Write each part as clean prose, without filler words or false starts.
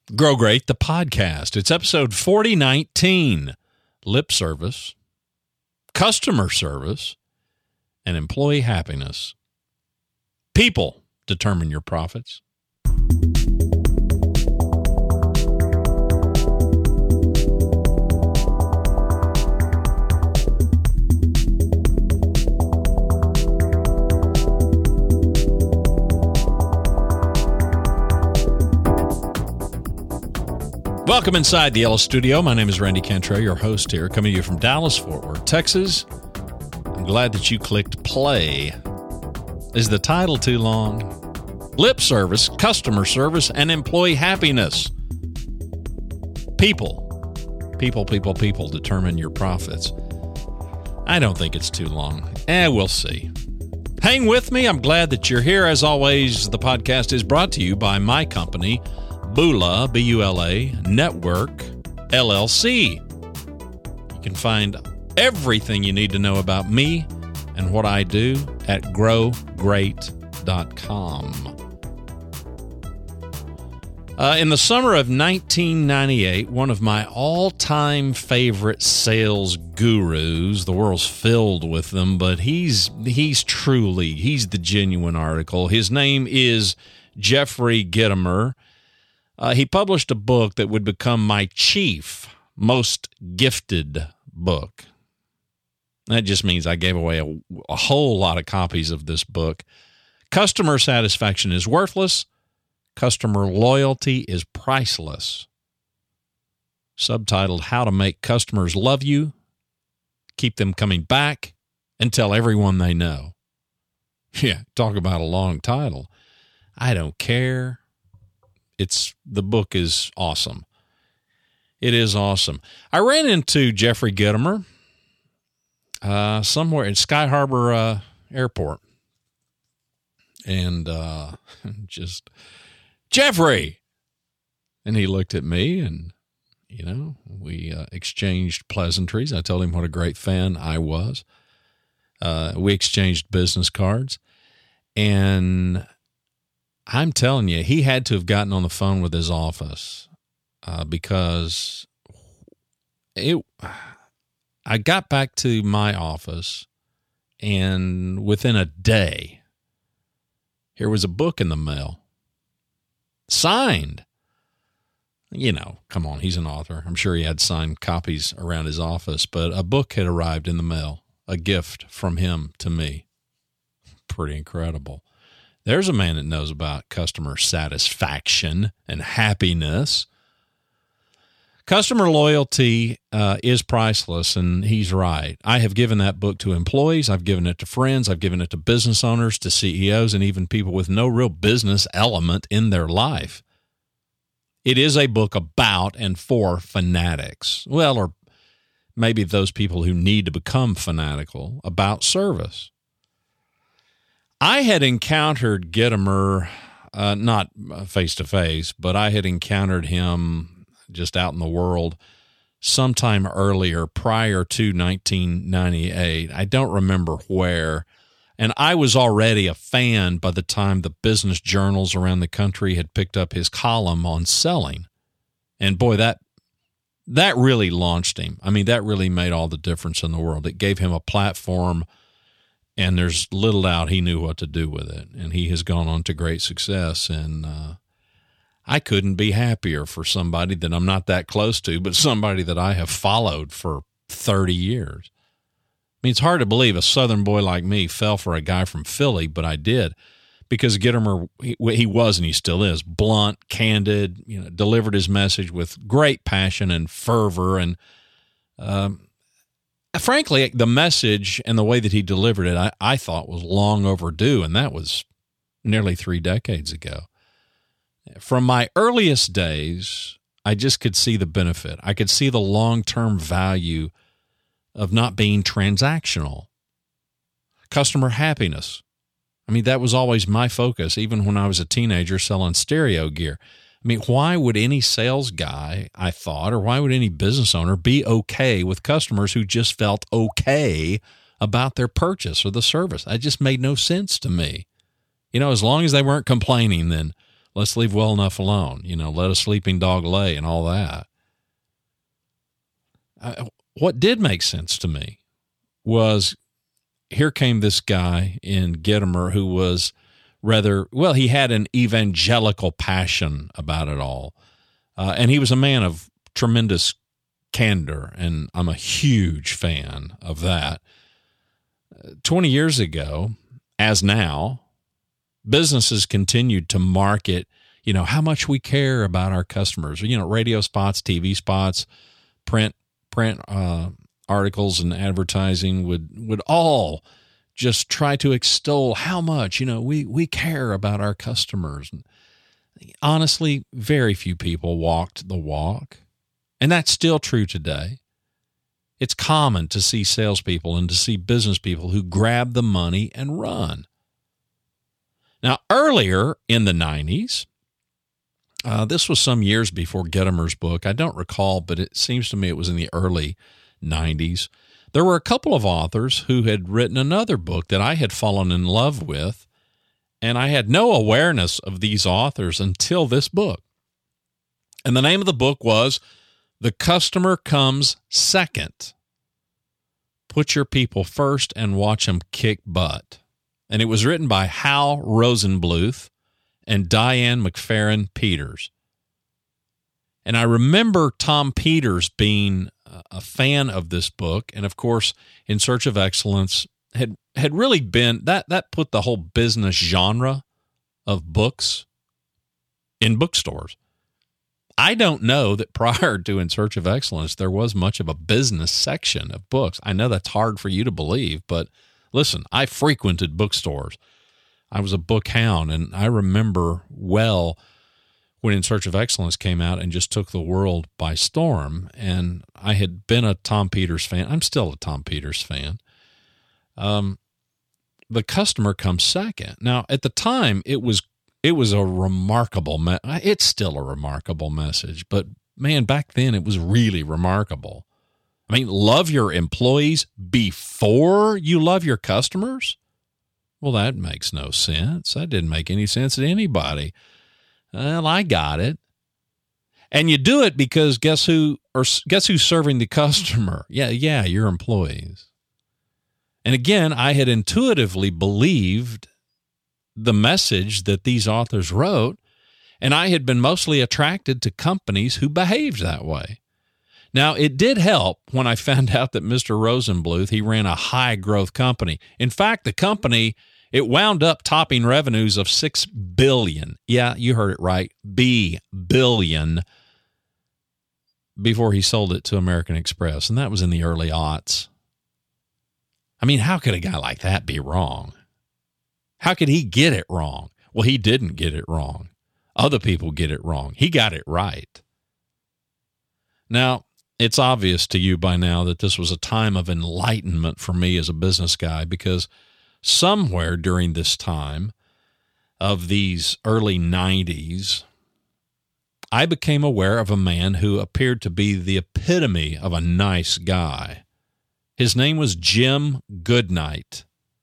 Grow Great, the podcast. It's episode 4019. Lip service, customer service, and employee happiness. People determine your profits. Welcome inside the Yellow Studio. My name is Randy Cantrell, your host here, coming to you from Dallas, Fort Worth, Texas. I'm glad that you clicked play. Is the title too long? Lip service, customer service, and employee happiness. People determine your profits. I don't think it's too long. We'll see. Hang with me. I'm glad that you're here. As always, the podcast is brought to you by my company, Bula, B-U-L-A, Network, LLC. You can find everything you need to know about me and what I do at growgreat.com. In the summer of 1998, one of my all-time favorite sales gurus, the world's filled with them, but he's the genuine article. His name is Jeffrey Gitomer. He published a book that would become my chief, most gifted book. That just means I gave away a whole lot of copies of this book. Customer satisfaction is worthless. Customer loyalty is priceless. Subtitled, How to Make Customers Love You, Keep Them Coming Back, and Tell Everyone They Know. Yeah, talk about a long title. I don't care. The book is awesome. It is awesome. I ran into Jeffrey Gitomer somewhere at Sky Harbor Airport. And just, Jeffrey! And he looked at me and, we exchanged pleasantries. I told him what a great fan I was. We exchanged business cards. And I'm telling you, he had to have gotten on the phone with his office because I got back to my office, and within a day, here was a book in the mail, signed. Come on, he's an author. I'm sure he had signed copies around his office, but a book had arrived in the mail, a gift from him to me. Pretty incredible. There's a man that knows about customer satisfaction and happiness. Customer loyalty is priceless, and he's right. I have given that book to employees. I've given it to friends. I've given it to business owners, to CEOs, and even people with no real business element in their life. It is a book about and for fanatics. Well, or maybe those people who need to become fanatical about service. I had encountered Gitomer, not face-to-face, but I had encountered him just out in the world sometime earlier, prior to 1998. I don't remember where. And I was already a fan by the time the business journals around the country had picked up his column on selling. And boy, that really launched him. I mean, that really made all the difference in the world. It gave him a platform, and there's little doubt he knew what to do with it. And he has gone on to great success. And I couldn't be happier for somebody that I'm not that close to, but somebody that I have followed for 30 years. I mean, it's hard to believe a Southern boy like me fell for a guy from Philly, but I did, because Gitomer, he was and he still is blunt, candid, delivered his message with great passion and fervor. And frankly, the message and the way that he delivered it, I thought was long overdue, and that was nearly 3 decades ago. From my earliest days, I just could see the benefit. I could see the long-term value of not being transactional. Customer happiness. I mean, that was always my focus, even when I was a teenager selling stereo gear. I mean, why would any sales guy, I thought, or why would any business owner be okay with customers who just felt okay about their purchase or the service? That just made no sense to me. As long as they weren't complaining, then Let's leave well enough alone. Let a sleeping dog lay and all that. What did make sense to me was here came this guy in Gitomer who was he had an evangelical passion about it all. And he was a man of tremendous candor, and I'm a huge fan of that. 20 years ago, as now, businesses continued to market, how much we care about our customers. Radio spots, TV spots, print articles and advertising would all just try to extol how much, we care about our customers. And honestly, very few people walked the walk. And that's still true today. It's common to see salespeople and to see business people who grab the money and run. Now, earlier in the 90s, this was some years before Gitomer's book. I don't recall, but it seems to me it was in the early 90s. There were a couple of authors who had written another book that I had fallen in love with, and I had no awareness of these authors until this book. And the name of the book was The Customer Comes Second. Put Your People First and Watch Them Kick Butt. And it was written by Hal Rosenbluth and Diane McFerrin Peters. And I remember Tom Peters being a fan of this book, and of course, In Search of Excellence had really been that put the whole business genre of books in bookstores. I don't know that prior to In Search of Excellence there was much of a business section of books. I know that's hard for you to believe, but listen, I frequented bookstores. I was a book hound, and I remember well when In Search of Excellence came out and just took the world by storm. And I had been a Tom Peters fan. I'm still a Tom Peters fan. The Customer Comes Second. Now, at the time, it was a remarkable, it's still a remarkable message, but man, back then it was really remarkable. I mean, love your employees before you love your customers? Well, that makes no sense. That didn't make any sense to anybody. Well, I got it. And you do it because guess who's serving the customer? Yeah, your employees. And again, I had intuitively believed the message that these authors wrote, and I had been mostly attracted to companies who behaved that way. Now, it did help when I found out that Mr. Rosenbluth, he ran a high-growth company. In fact, the company, it wound up topping revenues of $6 billion. Yeah, you heard it right, billion, before he sold it to American Express, and that was in the early aughts. I mean, how could a guy like that be wrong? How could he get it wrong? Well, he didn't get it wrong. Other people get it wrong. He got it right. Now, it's obvious to you by now that this was a time of enlightenment for me as a business guy, because somewhere during this time of these early 90s, I became aware of a man who appeared to be the epitome of a nice guy. His name was Jim Goodnight.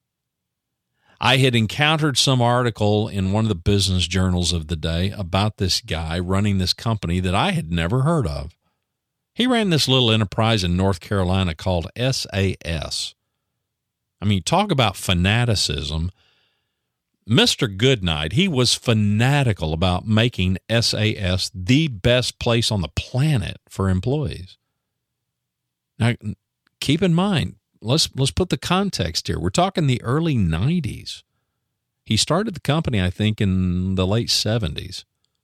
I had encountered some article in one of the business journals of the day about this guy running this company that I had never heard of. He ran this little enterprise in North Carolina called SAS. I mean, talk about fanaticism. Mr. Goodnight, he was fanatical about making SAS the best place on the planet for employees. Now, keep in mind, let's put the context here. We're talking the early 90s. He started the company, I think, in the late 70s.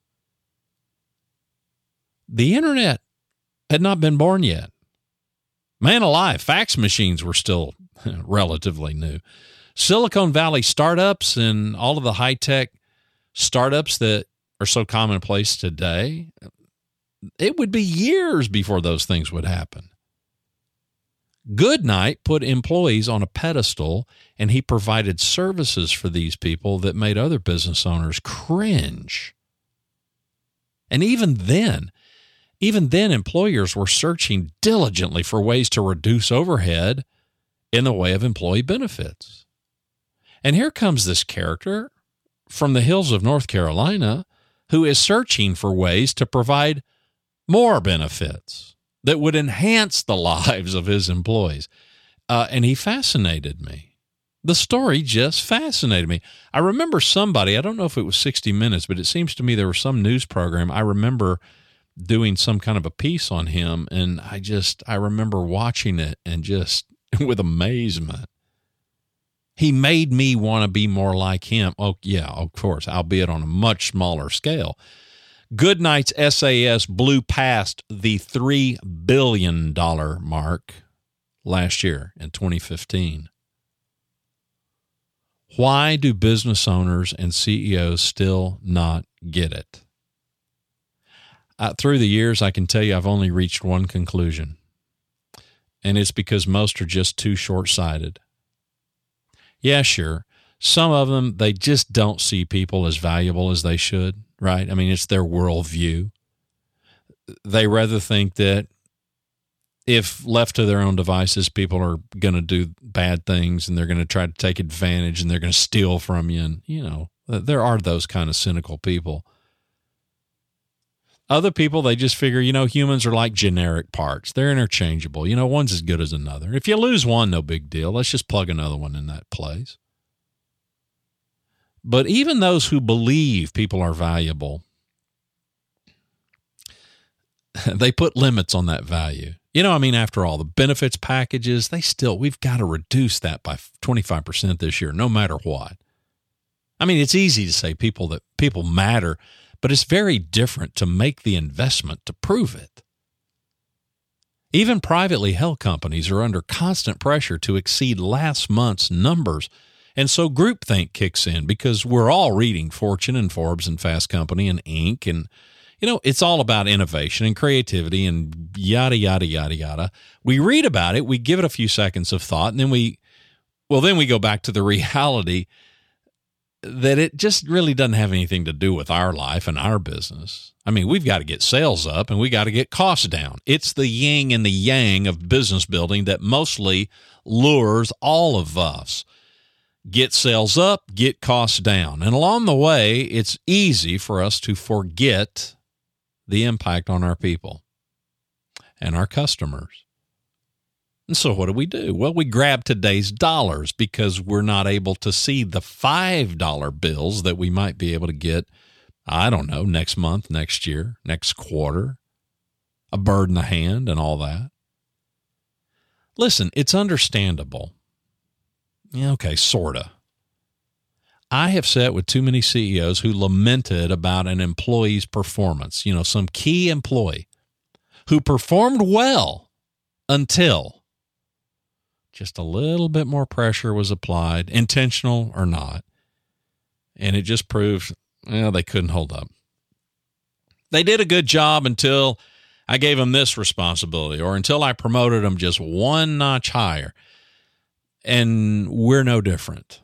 The internet had not been born yet. Man alive, fax machines were still relatively new. Silicon Valley startups and all of the high-tech startups that are so commonplace today, it would be years before those things would happen. Goodnight put employees on a pedestal, and he provided services for these people that made other business owners cringe. And even then, employers were searching diligently for ways to reduce overhead in the way of employee benefits. And here comes this character from the hills of North Carolina who is searching for ways to provide more benefits that would enhance the lives of his employees. And he fascinated me. The story just fascinated me. I remember somebody, I don't know if it was 60 Minutes, but it seems to me there was some news program. I remember doing some kind of a piece on him, and I remember watching it and just with amazement. He made me want to be more like him. Oh, yeah, of course, albeit on a much smaller scale. Goodnight's SAS blew past the $3 billion mark last year in 2015. Why do business owners and CEOs still not get it? Through the years, I can tell you I've only reached one conclusion, and it's because most are just too short-sighted. Yeah, sure. Some of them, they just don't see people as valuable as they should, right? I mean, it's their worldview. They rather think that if left to their own devices, people are going to do bad things and they're going to try to take advantage and they're going to steal from you. And, you know, there are those kind of cynical people. Other people, they just figure, you know, humans are like generic parts. They're interchangeable. You know, one's as good as another. If you lose one, no big deal. Let's just plug another one in that place. But even those who believe people are valuable, they put limits on that value. You know, I mean, after all, the benefits packages, we've got to reduce that by 25% this year, no matter what. I mean, it's easy to say people matter, but it's very different to make the investment to prove it. Even privately held companies are under constant pressure to exceed last month's numbers. And so groupthink kicks in because we're all reading Fortune and Forbes and Fast Company and Inc. And, you know, it's all about innovation and creativity and yada, yada, yada, yada. We read about it, we give it a few seconds of thought, and then we go back to the reality that it just really doesn't have anything to do with our life and our business. I mean, we've got to get sales up and we got to get costs down. It's the yin and the yang of business building that mostly lures all of us. Get sales up, get costs down. And along the way, it's easy for us to forget the impact on our people and our customers. And so what do? Well, we grab today's dollars because we're not able to see the $5 bills that we might be able to get, I don't know, next month, next year, next quarter, a bird in the hand and all that. Listen, it's understandable. Yeah, okay, sort of. I have sat with too many CEOs who lamented about an employee's performance, you know, some key employee who performed well until just a little bit more pressure was applied, intentional or not, and it just proved, they couldn't hold up. They did a good job until I gave them this responsibility or until I promoted them just one notch higher. And we're no different.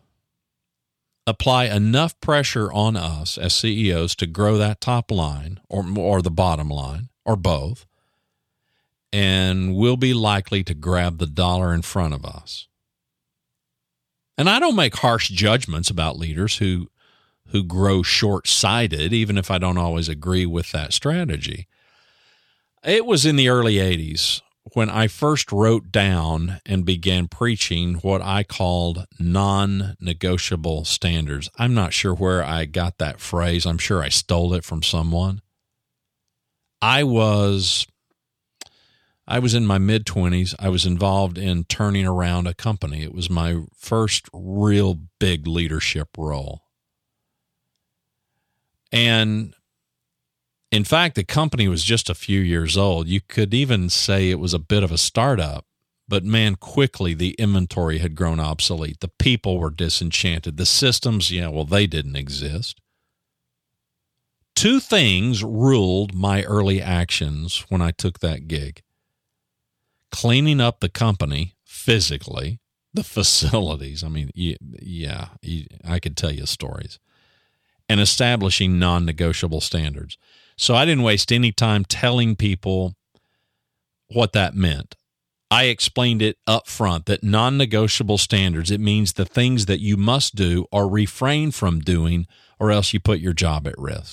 Apply enough pressure on us as CEOs to grow that top line or the bottom line or both, and we'll be likely to grab the dollar in front of us. And I don't make harsh judgments about leaders who grow short-sighted, even if I don't always agree with that strategy. It was in the early 80s when I first wrote down and began preaching what I called non-negotiable standards. I'm not sure where I got that phrase. I'm sure I stole it from someone. I was in my mid-20s. I was involved in turning around a company. It was my first real big leadership role. And in fact, the company was just a few years old. You could even say it was a bit of a startup, but man, quickly the inventory had grown obsolete. The people were disenchanted. The systems, they didn't exist. Two things ruled my early actions when I took that gig. Cleaning up the company physically, the facilities. I mean, I could tell you stories. And establishing non-negotiable standards. So I didn't waste any time telling people what that meant. I explained it up front that non-negotiable standards, it means the things that you must do or refrain from doing or else you put your job at risk.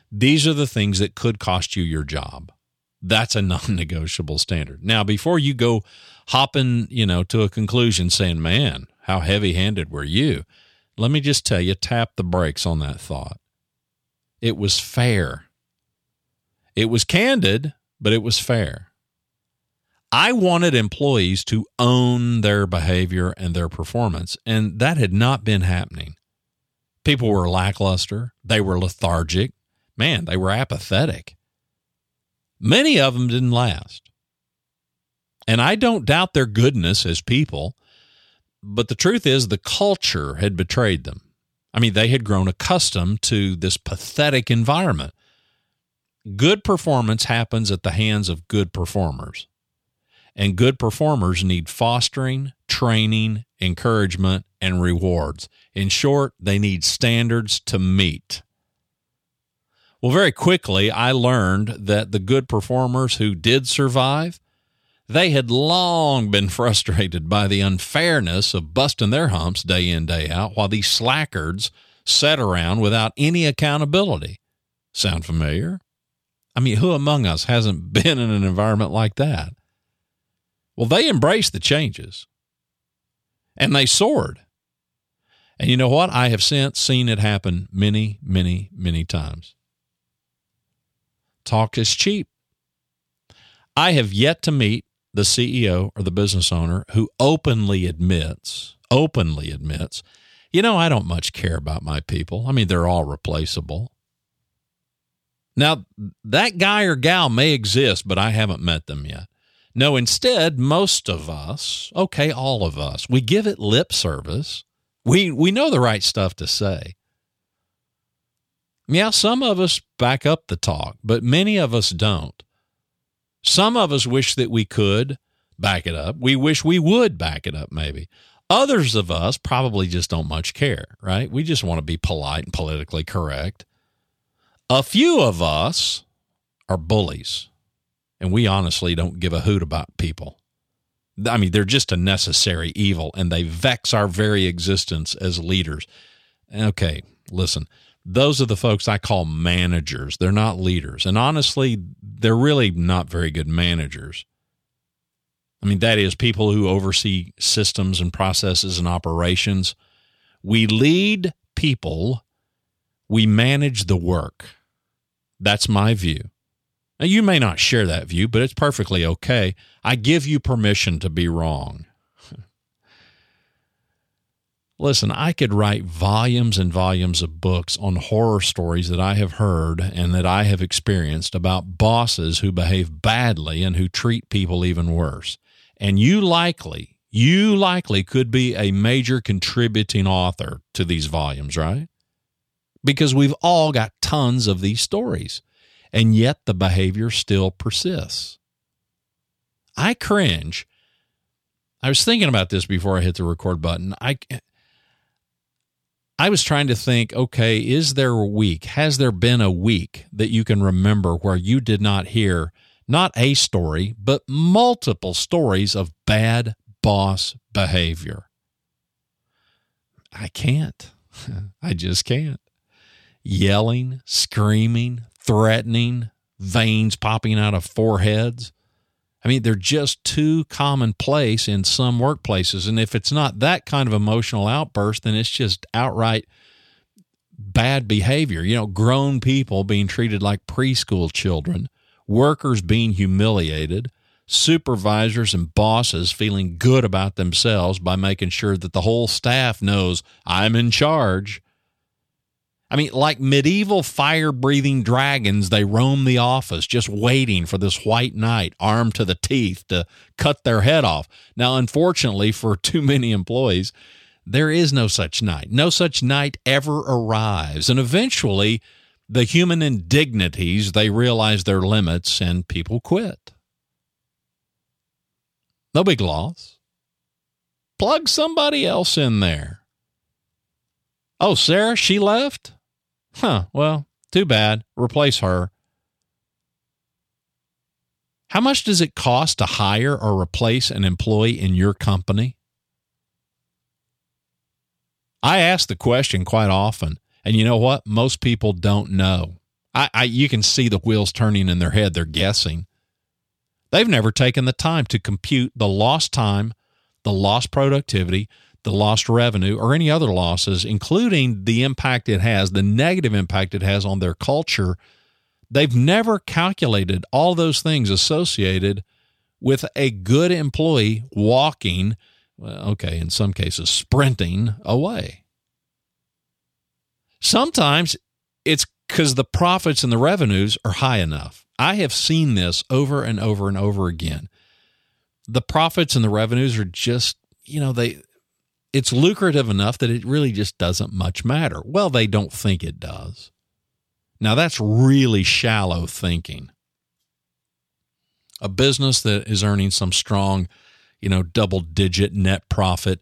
These are the things that could cost you your job. That's a non-negotiable standard. Now, before you go hopping, to a conclusion saying, man, how heavy-handed were you? Let me just tell you, tap the brakes on that thought. It was fair. It was candid, but it was fair. I wanted employees to own their behavior and their performance, and that had not been happening. People were lackluster. They were lethargic. Man, they were apathetic. Many of them didn't last. And I don't doubt their goodness as people, but the truth is the culture had betrayed them. I mean, they had grown accustomed to this pathetic environment. Good performance happens at the hands of good performers. And good performers need fostering, training, encouragement, and rewards. In short, they need standards to meet. Well, very quickly, I learned that the good performers who did survive, they had long been frustrated by the unfairness of busting their humps day in, day out, while these slackers sat around without any accountability. Sound familiar? I mean, who among us hasn't been in an environment like that? Well, they embraced the changes, and they soared. And you know what? I have since seen it happen many, many, many times. Talk is cheap. I have yet to meet the CEO or the business owner who openly admits, I don't much care about my people. I mean, they're all replaceable. Now, that guy or gal may exist, but I haven't met them yet. No, instead, most of us, all of us, we give it lip service. We know the right stuff to say. Yeah, some of us back up the talk, but many of us don't. Some of us wish that we could back it up. We wish we would back it up, maybe. Others of us probably just don't much care, right? We just want to be polite and politically correct. A few of us are bullies, and we honestly don't give a hoot about people. I mean, they're just a necessary evil, and they vex our very existence as leaders. Okay, listen. Those are the folks I call managers. They're not leaders. And honestly, they're really not very good managers. I mean, that is people who oversee systems and processes and operations. We lead people. We manage the work. That's my view. Now, you may not share that view, but it's perfectly okay. I give you permission to be wrong. Listen, I could write volumes and volumes of books on horror stories that I have heard and that I have experienced about bosses who behave badly and who treat people even worse. And you likely could be a major contributing author to these volumes, right? Because we've all got tons of these stories, and yet the behavior still persists. I cringe. I was thinking about this before I hit the record button. I was trying to think, okay, has there been a week that you can remember where you did not hear not a story, but multiple stories of bad boss behavior? I can't. I just can't. Yelling, screaming, threatening, veins popping out of foreheads. I mean, they're just too commonplace in some workplaces. And if it's not that kind of emotional outburst, then it's just outright bad behavior. Grown people being treated like preschool children, workers being humiliated, supervisors and bosses feeling good about themselves by making sure that the whole staff knows I'm in charge. I mean, like medieval fire-breathing dragons, they roam the office just waiting for this white knight armed to the teeth to cut their head off. Now, unfortunately for too many employees, there is no such knight. No such knight ever arrives. And eventually, the human indignities, they realize their limits and people quit. No big loss. Plug somebody else in there. Oh, Sarah, she left? Well, too bad. Replace her. How much does it cost to hire or replace an employee in your company? I ask the question quite often, and you know what? Most people don't know. You can see the wheels turning in their head. They're guessing. They've never taken the time to compute the lost time, the lost productivity, the lost revenue, or any other losses, including the impact it has, the negative impact it has on their culture. They've never calculated all those things associated with a good employee walking, in some cases, sprinting away. Sometimes it's because the profits and the revenues are high enough. I have seen this over and over and over again. The profits and the revenues are just, it's lucrative enough that it really just doesn't much matter. Well, they don't think it does. Now, that's really shallow thinking. A business that is earning some strong, double-digit net profit,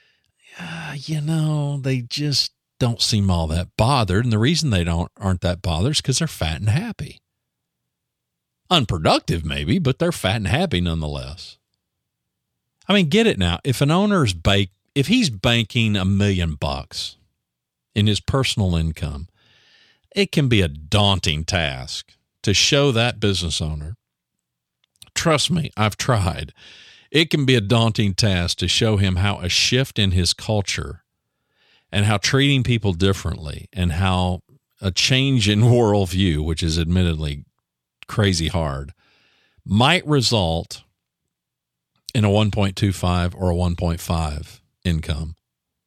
they just don't seem all that bothered. And the reason they aren't that bothered is because they're fat and happy. Unproductive maybe, but they're fat and happy nonetheless. I mean, get it now. If an owner's if he's banking $1 million in his personal income, it can be a daunting task to show that business owner. Trust me, I've tried. It can be a daunting task to show him how a shift in his culture and how treating people differently and how a change in worldview, which is admittedly crazy hard, might result in a 1.25 or a 1.5 income.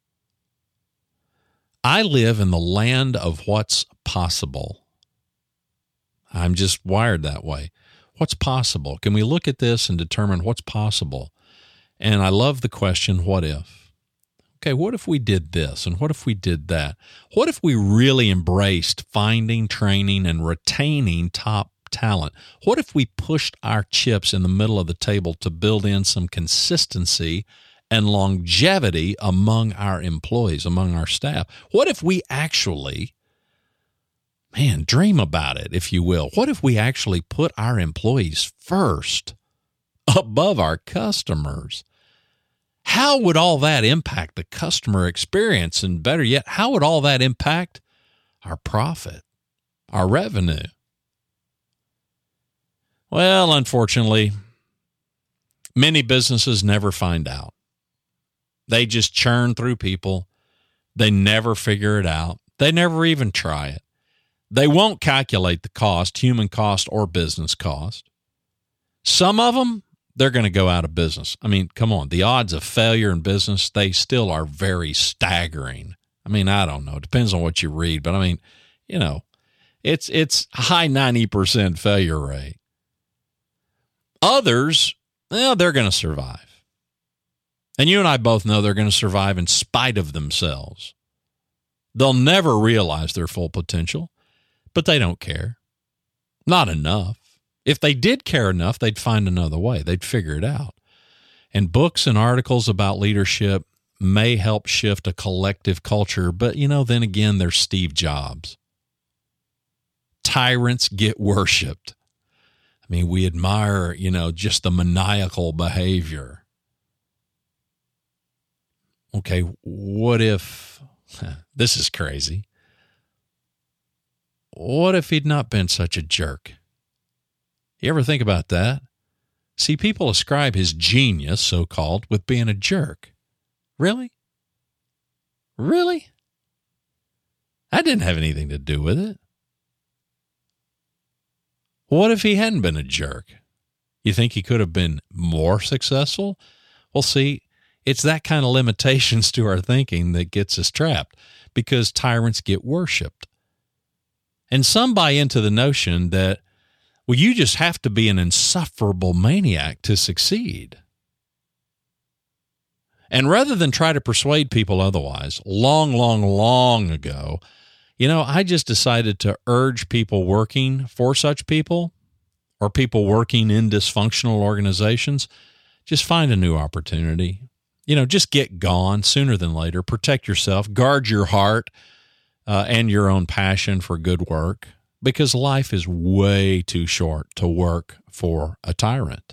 I live in the land of what's possible. I'm just wired that way. What's possible? Can we look at this and determine what's possible? And I love the question, what if? Okay, what if we did this? And what if we did that? What if we really embraced finding, training, and retaining top talent? What if we pushed our chips in the middle of the table to build in some consistency and longevity among our employees, among our staff? What if we actually, dream about it, if you will. What if we actually put our employees first above our customers? How would all that impact the customer experience? And better yet, how would all that impact our profit, our revenue? Well, unfortunately, many businesses never find out. They just churn through people. They never figure it out. They never even try it. They won't calculate the cost, human cost or business cost. Some of them, they're going to go out of business. I mean, come on. The odds of failure in business, they still are very staggering. I mean, I don't know. It depends on what you read. But I mean, it's a high 90% failure rate. Others, they're going to survive. And you and I both know they're going to survive in spite of themselves. They'll never realize their full potential, but they don't care. Not enough. If they did care enough, they'd find another way. They'd figure it out. And books and articles about leadership may help shift a collective culture, but, then again, there's Steve Jobs. Tyrants get worshipped. I mean, we admire, just the maniacal behavior. Okay, what if, this is crazy. What if he'd not been such a jerk? You ever think about that? See, people ascribe his genius, so-called, with being a jerk. Really? Really? That didn't have anything to do with it. What if he hadn't been a jerk? You think he could have been more successful? Well, see, it's that kind of limitations to our thinking that gets us trapped, because tyrants get worshipped. And some buy into the notion that, well, you just have to be an insufferable maniac to succeed. And rather than try to persuade people otherwise, long ago, I just decided to urge people working for such people or people working in dysfunctional organizations, just find a new opportunity. Just get gone sooner than later. Protect yourself. Guard your heart and your own passion for good work, because life is way too short to work for a tyrant.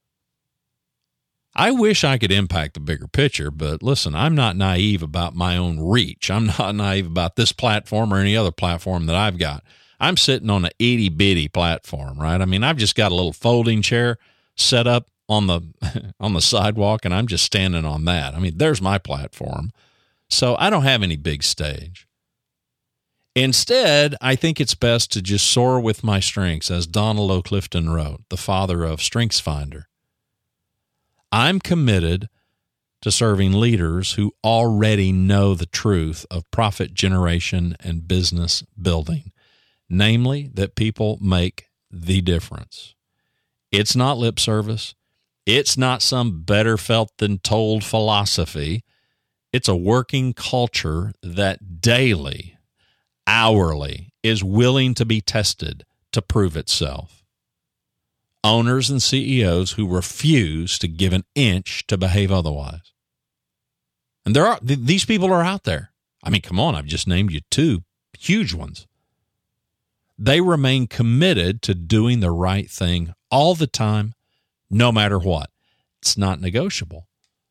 I wish I could impact the bigger picture, but listen, I'm not naive about my own reach. I'm not naive about this platform or any other platform that I've got. I'm sitting on an itty bitty platform, right? I mean, I've just got a little folding chair set up on the on the sidewalk, and I'm just standing on that. I mean, there's my platform. So I don't have any big stage. Instead, I think it's best to just soar with my strengths, as Donald O. Clifton wrote, the father of StrengthsFinder. I'm committed to serving leaders who already know the truth of profit generation and business building, namely that people make the difference. It's not lip service. It's not some better felt than told philosophy. It's a working culture that daily, hourly, is willing to be tested to prove itself. Owners and CEOs who refuse to give an inch to behave otherwise. And these people are out there. I mean, come on, I've just named you two huge ones. They remain committed to doing the right thing all the time, no matter what. It's not negotiable.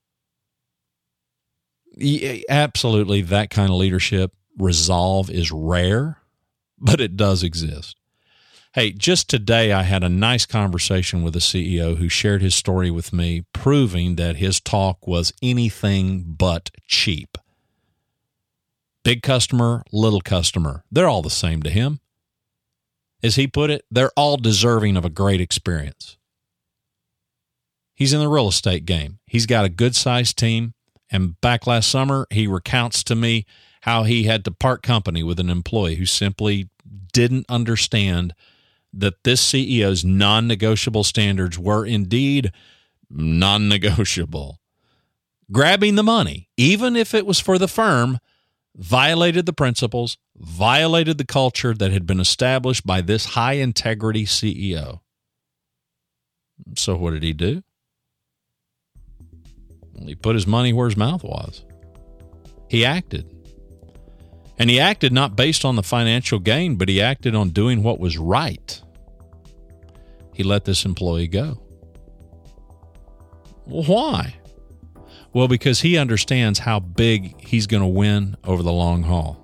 Absolutely, that kind of leadership resolve is rare, but it does exist. Hey, just today I had a nice conversation with a CEO who shared his story with me, proving that his talk was anything but cheap. Big customer, little customer, they're all the same to him. As he put it, they're all deserving of a great experience. He's in the real estate game. He's got a good-sized team, and back last summer, he recounts to me how he had to part company with an employee who simply didn't understand that this CEO's non-negotiable standards were indeed non-negotiable. Grabbing the money, even if it was for the firm, violated the principles, violated the culture that had been established by this high-integrity CEO. So what did he do? He put his money where his mouth was. He acted. And he acted not based on the financial gain, but he acted on doing what was right. He let this employee go. Well, why? Well, because he understands how big he's going to win over the long haul.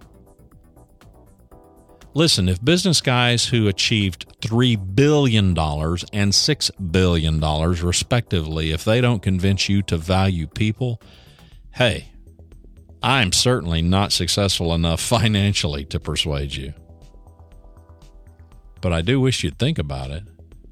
Listen, if business guys who achieved $3 billion and $6 billion respectively, if they don't convince you to value people, hey, I'm certainly not successful enough financially to persuade you. But I do wish you'd think about it.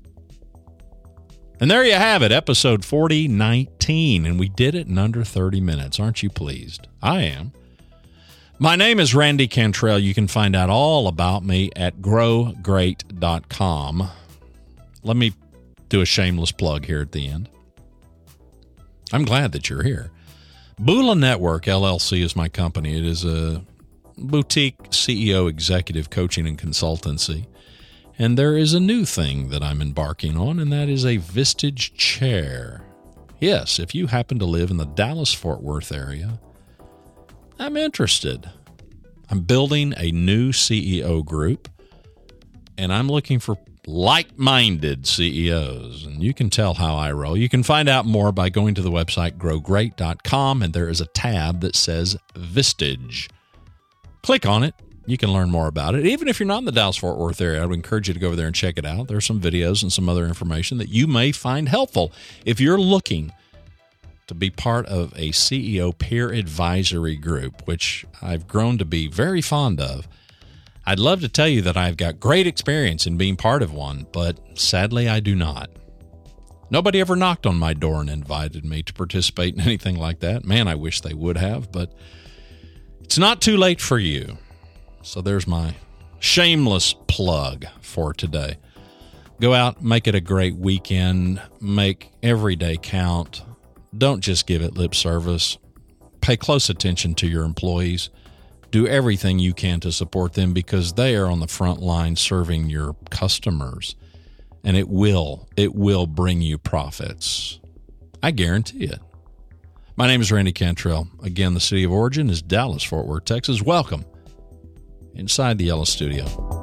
And there you have it, episode 4019, and we did it in under 30 minutes. Aren't you pleased? I am. My name is Randy Cantrell. You can find out all about me at growgreat.com. Let me do a shameless plug here at the end. I'm glad that you're here. Bula Network, LLC is my company. It is a boutique CEO executive coaching and consultancy. And there is a new thing that I'm embarking on, and that is a Vistage chair. Yes, if you happen to live in the Dallas-Fort Worth area, I'm interested. I'm building a new CEO group, and I'm looking for like-minded CEOs, and you can tell how I roll. You can find out more by going to the website growgreat.com, and there is a tab that says Vistage. Click on it. You can learn more about it. Even if you're not in the Dallas-Fort Worth area, I would encourage you to go over there and check it out. There's some videos and some other information that you may find helpful. If you're looking to be part of a CEO peer advisory group, which I've grown to be very fond of, I'd love to tell you that I've got great experience in being part of one, but sadly I do not. Nobody ever knocked on my door and invited me to participate in anything like that. Man, I wish they would have, but it's not too late for you. So there's my shameless plug for today. Go out, make it a great weekend, make every day count. Don't just give it lip service. Pay close attention to your employees. Do everything you can to support them because they are on the front line serving your customers. And it will bring you profits. I guarantee it. My name is Randy Cantrell. Again, the city of origin is Dallas-Fort Worth, Texas. Welcome inside the Yellow Studio.